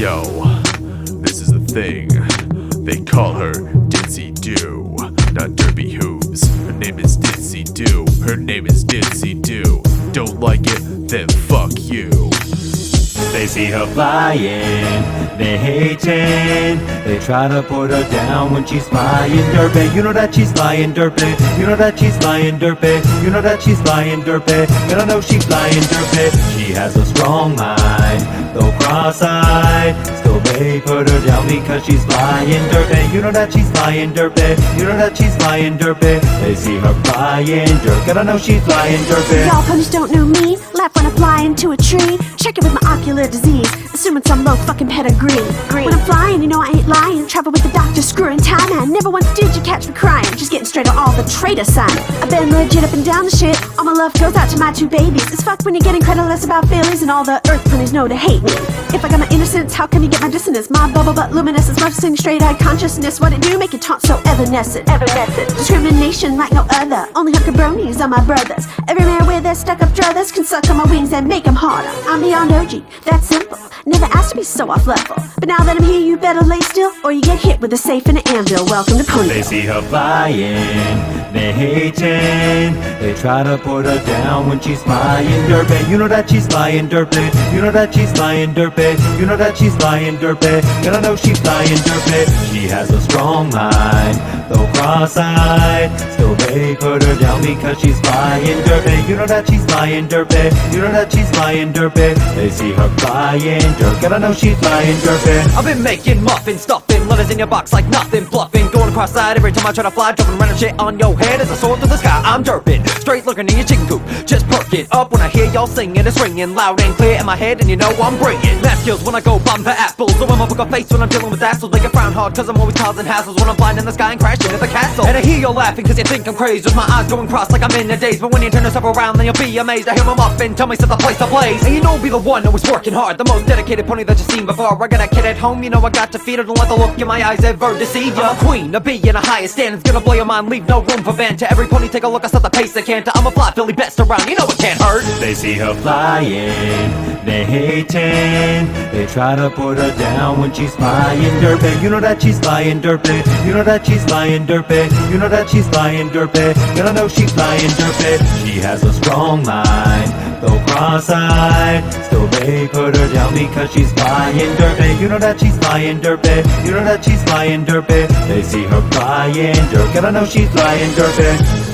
Yo, this is the thing. They call her Ditzy Doo, not Derpy Hooves. Her name is Ditzy Doo. Her name is Ditzy Doo. Don't like it? Then fuck you. They see her flying, they hating. They try to put her down when she's flying derpy. You know that she's flying derpy. You know that she's flying derpy. You know that she's flying derpy. And I know she's flying derpy. She has a strong mind, though cross-eyed. Still they put her down because she's flying derpy. You know that she's flying derpy. You know that she's flying derpy. They see her flying derpy. And I know she's flying derpy. Y'all ponies don't know me. Laugh when I fly into a tree. Check it with my ocular disease, assuming some low fucking pedigree. When I'm flying, you know I ain't lying. Travel with the doctor, screwing time, man. Never once did you catch me crying. Just getting straight on all the traitor sign. I've been legit up and down the shit. All my love goes out to my two babies. It's fucked when you're getting credit about feelings, and all the earth ponies know to hate me. If I got my innocence, how can you get my dissonance? My bubble butt luminous is noticing straight-eyed consciousness. What it do make it taunt so evanescent. Discrimination like no other. Only hooker bronies are my brothers. Every man with their stuck-up druthers can suck on my wings and make them harder. I'm beyond OG, that's simple. Never asked to be so off level. But now that I'm here, you better lay still, or you get hit with a safe and an anvil. Welcome to Ponyville. They see her flying, they hating. They try to put her down when she's flying derpy. You know that she's flying derpy. You know that she's flying derpy. You know that she's flying derpy. And I know she's flying derpy. She has a strong mind, though cross-eyed. Still they put her down because she's flying derpy. You know that she's flying derpy. You know that she's flying derpy. They see her flying derpy. And I know she's flying derpy. I've been making muffins, stuffing letters in your box like nothing, bluffing, going cross-eyed every time I try to fly, jumping random shit on your head as I soar through the sky. I'm derping, straight looking in your chicken coop. Just perk it up when I hear y'all singing. It's ringing loud and clear in my head, and you know I'm bringing math skills when I go bomb for apples. So I'm a poker face when I'm dealing with assholes. They get frown hard cause I'm always causing hassles when I'm flying in the sky and crashing at the castle. And I hear y'all laughing cause you think I'm crazy, with my eyes going cross like I'm in a daze. But when you turn yourself around then you'll be amazed. I hear my muffin tell me set the place ablaze. And you know I'll be the one always working hard, the most dedicated pony that you've seen before. I got a kid at home, you know I got to feed her. Don't let the look in my eyes ever deceive ya. I'm a queen, a bee in a highest standards, gonna blow your mind, leave no room for banter. Every pony take a look, I set the pace they can't. I'm a fly Philly best around, you know it can't hurt. They see her flying, they hating. They try to put her down when she's flying derpy. You know that she's flying derpy. You know that she's flying derpy. You know that she's flying derpy. And I know she's flying derpy. She has a strong mind, though cross-eyed. Still they put her down because she's flying derpy. You know that she's flying derpy. You know that she's flying derpy. They see her flying derpy. And I know she's flying derpy.